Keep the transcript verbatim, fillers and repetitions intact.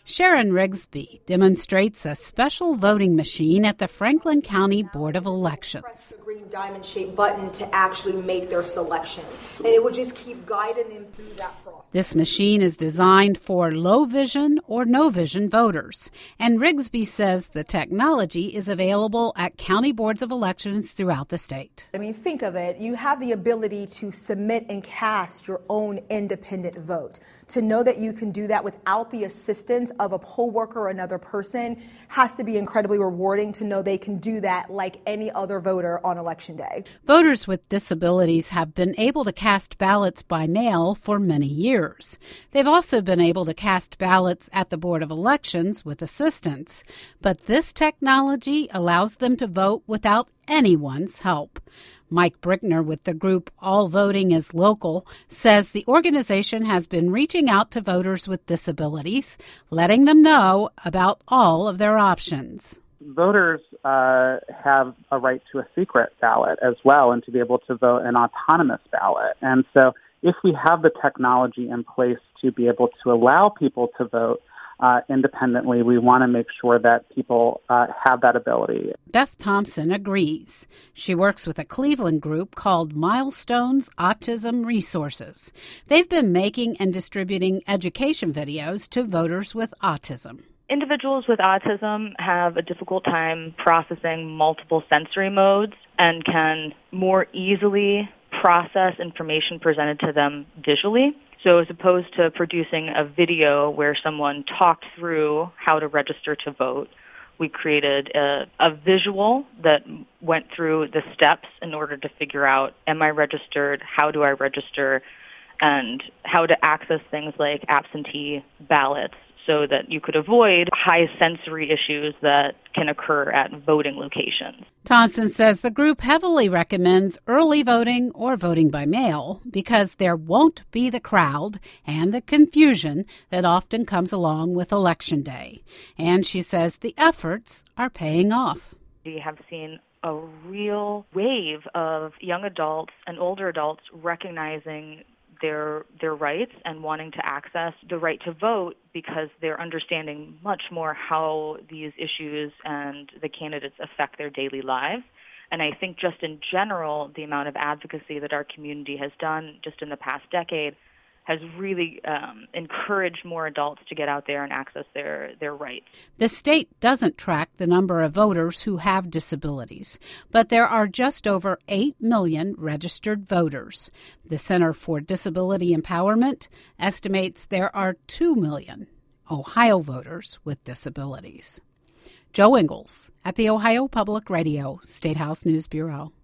Sharon Rigsby demonstrates a special voting machine at the Franklin County Board of Elections. Press the green diamond-shaped button to actually make their selection, and it will just keep guiding them through that process. This machine is designed for low vision or no vision voters, and Rigsby says the technology is available at county boards of elections throughout the state. I mean, think of it. You have the ability to submit and cast your own independent vote. To know that you can do that without the assistance of a poll worker or another person has to be incredibly rewarding to know they can do that like any other voter on Election Day. Voters with disabilities have been able to cast ballots by mail for many years. They've also been able to cast ballots at the Board of Elections with assistance. But this technology allows them to vote without anyone's help. Mike Brickner with the group All Voting is Local says the organization has been reaching out to voters with disabilities, letting them know about all of their options. Voters uh, have a right to a secret ballot as well and to be able to vote an autonomous ballot. And so if we have the technology in place to be able to allow people to vote Uh, independently, we want to make sure that people uh, have that ability. Beth Thompson agrees. She works with a Cleveland group called Milestones Autism Resources. They've been making and distributing education videos to voters with autism. Individuals with autism have a difficult time processing multiple sensory modes and can more easily process information presented to them visually. So as opposed to producing a video where someone talked through how to register to vote, we created a, a visual that went through the steps in order to figure out, am I registered, how do I register, and how to access things like absentee ballots so that you could avoid high sensory issues that can occur at voting locations. Thompson says the group heavily recommends early voting or voting by mail because there won't be the crowd and the confusion that often comes along with Election Day. And she says the efforts are paying off. We have seen a real wave of young adults and older adults recognizing their their rights and wanting to access the right to vote because they're understanding much more how these issues and the candidates affect their daily lives. And I think just in general, the amount of advocacy that our community has done just in the past decade has really um, encouraged more adults to get out there and access their, their rights. The state doesn't track the number of voters who have disabilities, but there are just over eight million registered voters. The Center for Disability Empowerment estimates there are two million Ohio voters with disabilities. Joe Ingles at the Ohio Public Radio State House News Bureau.